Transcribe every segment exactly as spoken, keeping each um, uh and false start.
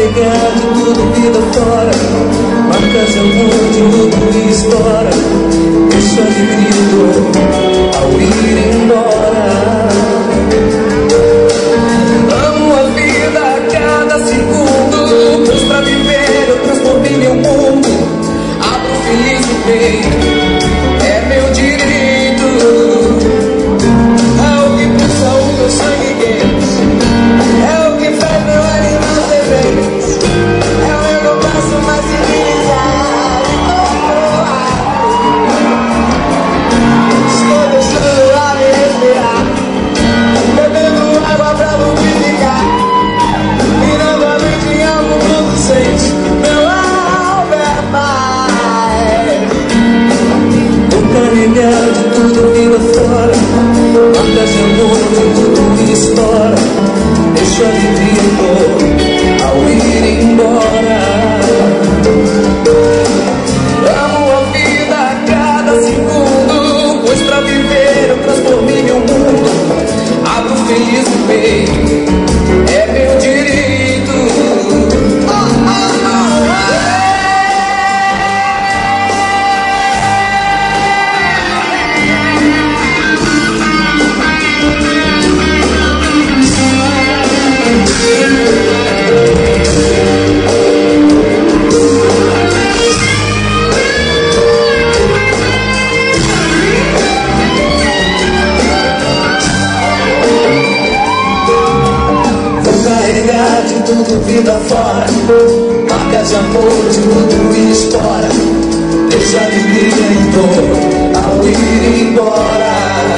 carregar de tudo vida fora, marcas de amor de luto e história. Deixa de grito ao ir embora. Amo a vida a cada segundo, pois pra viver eu transformei meu mundo. Abro feliz o peito, é meu direito. É o que pulsa o meu sangue quente, é o que faz meu animal ser feliz. É o meu compasso mais civilizado e controlado. Estou deixando o ar me respirar, bebendo água pra lubrificar, mirando a noite em algo producente. Meu Albert Mai. Vou carregar de tudo vida fora, marcas de amor de tudo e história. Deixa de grito ao ir embora. Amo a vida a cada segundo, pois pra viver eu transformei meu mundo. Abro feliz o peito, é meu direito. Ah, ah, ah, de tudo vida fora, marcas de amor de luto e história. Deixa de grito ao ir embora.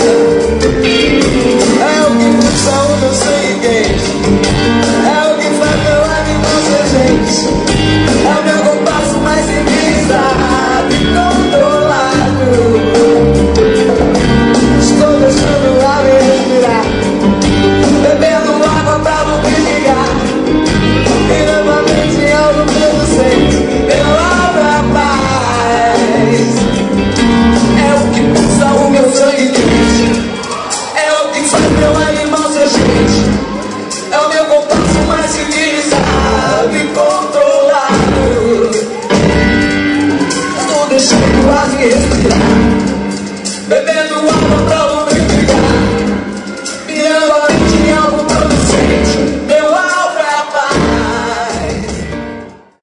É o que pulsa o meu sangue quente, é o que faz meu animal ser gente. É o meu compasso mais civilizado e controlado. Estou deixando o ar me respirar, bebendo água pra lubrificar, mirando a mente em algo producente. Meu Albert Paz. É o que pulsa o meu sangue quente, é o que faz meu animal ser gente. É o meu compasso mais civilizado e controlado. Estou deixando o ar me respirar, bebendo água